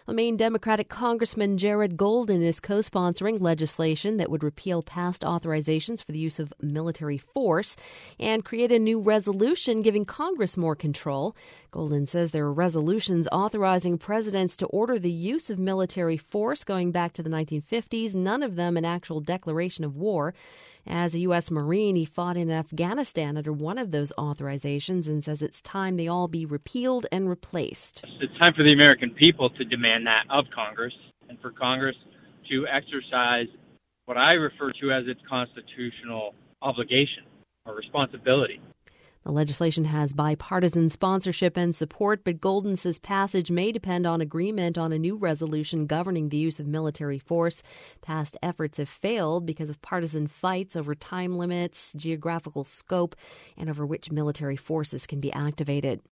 Maine Democratic Congressman Jared Golden is co-sponsoring legislation that would repeal past authorizations for the use of military force and create a new resolution giving Congress more control. Golden says there are resolutions authorizing presidents to order the use of military force going back to the 1950s, none of them an actual declaration of war. As a U.S. Marine, he fought in Afghanistan under one of those authorizations and says it's time they all be repealed and replaced. It's time for the American people to demand that of Congress, and for Congress to exercise what I refer to as its constitutional obligation or responsibility. The legislation has bipartisan sponsorship and support, but Golden says passage may depend on agreement on a new resolution governing the use of military force. Past efforts have failed because of partisan fights over time limits, geographical scope, and over which military forces can be activated.